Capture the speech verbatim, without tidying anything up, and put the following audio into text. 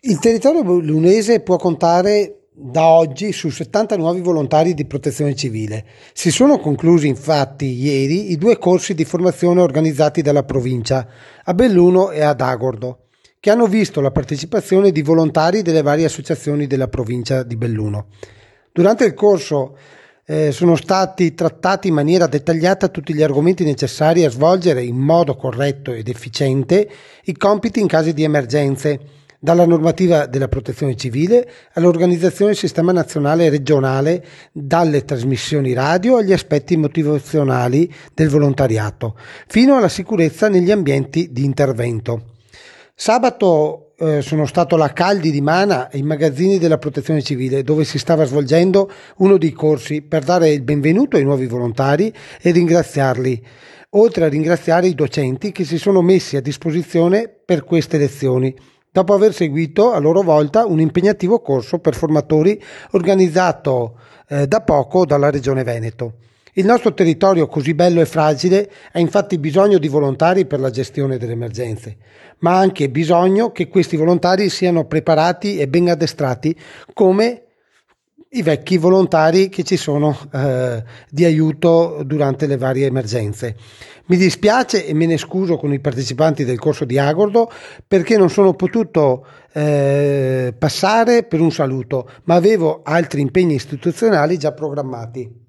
Il territorio bellunese può contare da oggi su settanta nuovi volontari di protezione civile. Si sono conclusi infatti ieri i due corsi di formazione organizzati dalla provincia, a Belluno e ad Agordo, che hanno visto la partecipazione di volontari delle varie associazioni della provincia di Belluno. Durante il corso eh, sono stati trattati in maniera dettagliata tutti gli argomenti necessari a svolgere in modo corretto ed efficiente i compiti in caso di emergenze, dalla normativa della protezione civile all'organizzazione del sistema nazionale e regionale, dalle trasmissioni radio agli aspetti motivazionali del volontariato, fino alla sicurezza negli ambienti di intervento. Sabato eh, sono stato alla Caldi di Mana, ai magazzini della protezione civile, dove si stava svolgendo uno dei corsi per dare il benvenuto ai nuovi volontari e ringraziarli, oltre a ringraziare i docenti che si sono messi a disposizione per queste lezioni, dopo aver seguito a loro volta un impegnativo corso per formatori organizzato eh, da poco dalla Regione Veneto. Il nostro territorio, così bello e fragile, ha infatti bisogno di volontari per la gestione delle emergenze, ma ha anche bisogno che questi volontari siano preparati e ben addestrati come i vecchi volontari che ci sono eh, di aiuto durante le varie emergenze. Mi dispiace e me ne scuso con i partecipanti del corso di Agordo perché non sono potuto eh, passare per un saluto, ma avevo altri impegni istituzionali già programmati.